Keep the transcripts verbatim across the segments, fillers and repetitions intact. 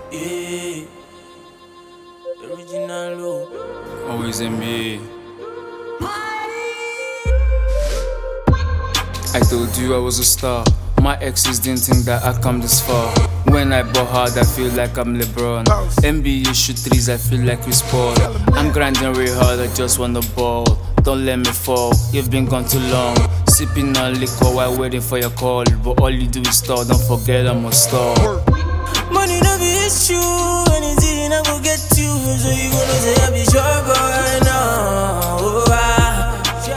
Yeah, original low. Always N B A. I told you I was a star. My exes didn't think that I'd come this far. When I ball hard, I feel like I'm LeBron. N B A shoot threes, I feel like Chris Paul. I'm grinding real hard, I just want the ball. Don't let me fall, you've been gone too long. Sipping on liquor while waiting for your call. But all you do is stall, don't forget I'm a star. Money no be issue, anything I go get you. So you gonna say I be sure boy now. Oh, ah.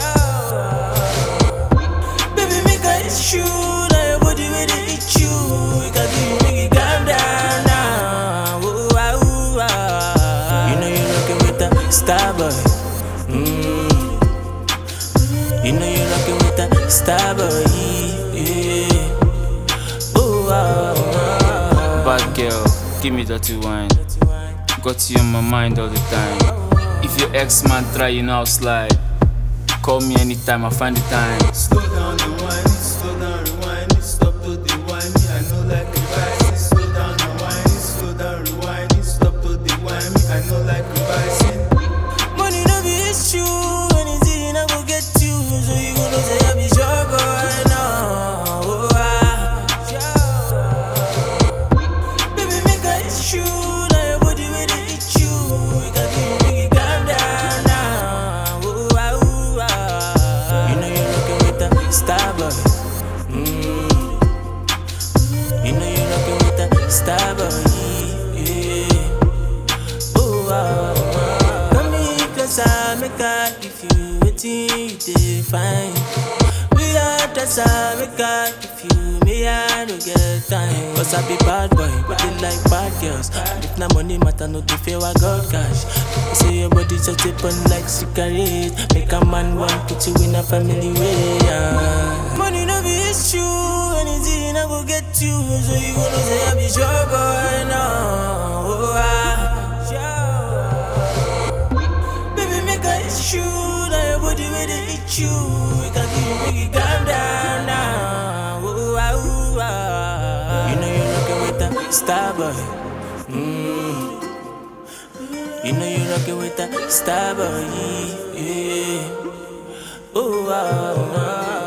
Baby, make a issue. Now your body ready to hit you. We can do you, make it calm down now. Oh, ah, oh, ah. You know you're rocking with the star boy. Mm. You know you're rocking with the star boy. Yeah. Oh, ah, ah. Bad girl, give me that wine. Got you on my mind all the time. If your ex-man try, you know I'll slide. Call me anytime, I find the time. Slow down the wine, slow down rewind it, stop to the wine me, I know like revising. Slow down the wine, slow down rewind it, stop to the wine me, I know like revising. Money no be issue, anything I go get you. So you gonna say I be sure boy now. Oh, ah. Baby, make a issue. Now your body ready to hit you. We can do you, make it calm down now. Oh, ah, oh, ah. You know you're rocking with the star boy. Mm. You know you're rocking with the star boy. Yeah. Oh, ah, ah. Come me closer, make I give you waiting you define. We are just a make I give you me I no get time. Cause I be bad boy, but they like bad girls. And if na money matter, no give you I got cash. You say your body just open like cigarette. Make a man want put you in a family way. Yeah. Money no be issue, anything I go get you. So you gonna say I be sure boy now. Oh, ah. Baby, make a issue. Now your body ready to hit you. We can do you, make it calm down now. Oh, ah, oh, ah. You know you're rocking with the star boy. Mm. You know you're rocking with the star boy. Yeah. Oh, ah, ah.